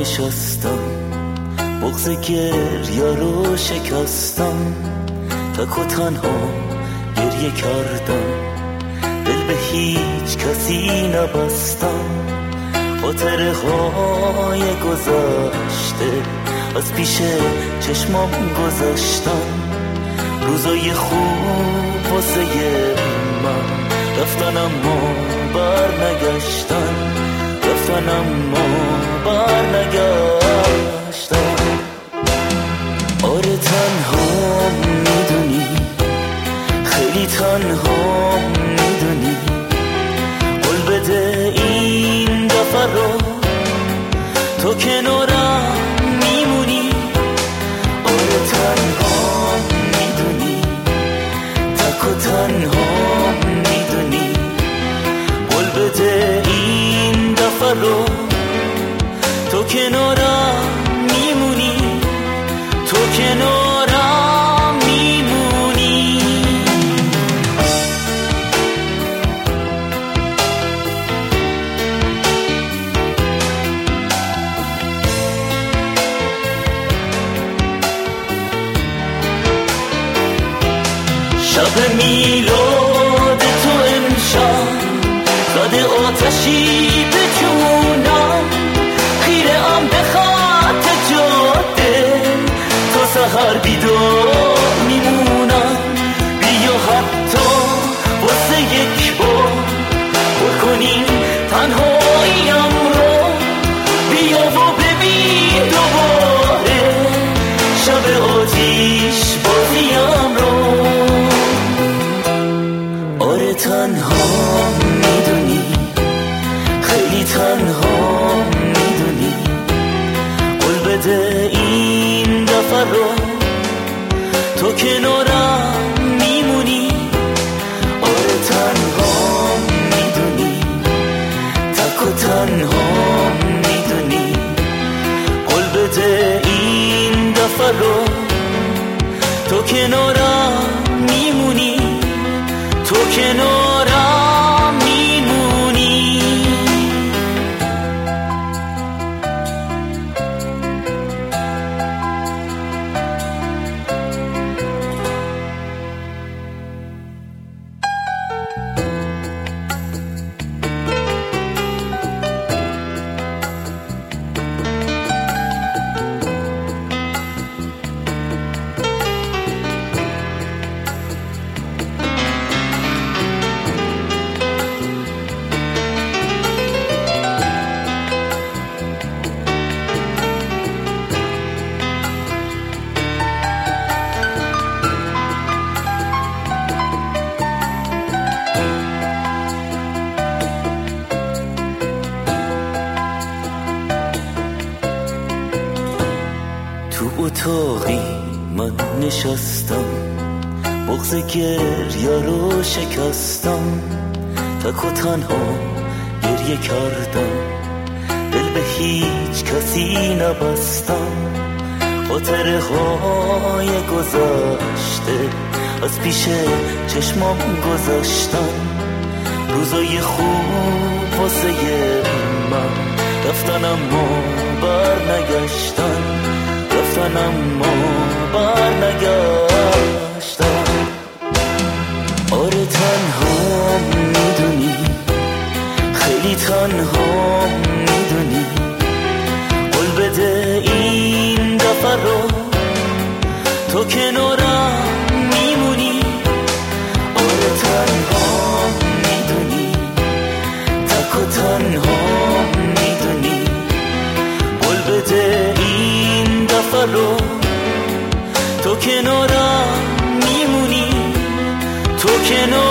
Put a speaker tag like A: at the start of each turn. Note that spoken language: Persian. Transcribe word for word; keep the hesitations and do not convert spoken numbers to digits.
A: نشستم، بغض گریا رو شکستم، تک و تنها گریه کردم، دل به هیچ کسی نبستم، خاطره های گذشته از پیش چشمام گذشتن، روزای خوب واسه من رفتن اما بر نگشتن، رفتن اما بر نگشتن. آره تنها میدونی، خیلی تنها میدونی، قول بده این دفعه رو تو کنارم میمونی. آره تنها میدونی، تک و تنها میدونی، قول بده این دفعه رو تو کنارم میمونی، تو کنارم میمونی. شب میلاد تو امشب زده آتشی به جونم، خیره ام به خط جاده تا سحر بیدار میمونم. بیا حتی واسه یک بار پر کنیم تنهاییم رو، بیا و ببین دوباره شب آتیش بازیم رو. آره تنها میدونی، خیلی تنها میدونی، قول بده این دفعه رو تو کنارم میمونی. آره تنها میدونی، تک و تنها میدونی، قول بده این دفعه رو تو کنارم میمونی، تو کنارم میمونی. تو اتاقی من نشستم، بغض گریا رو شکستم، تک و تنها گریه کردم، دل به هیچ کسی نبستم، خاطره های گذشته از پیش چشمام گذشتن، روزای خوب واسه من رفتن اما بر نگشتن، رفتن اما بر نگشتن. آره تنها میدونی، خیلی تنها میدونی، قول بده این دفعه رو تو کنارم میمونی. آره تنها میدونی، تک و تنها میدونی، قول بده این دفعه رو تو کنارم میمونی، تو کنارم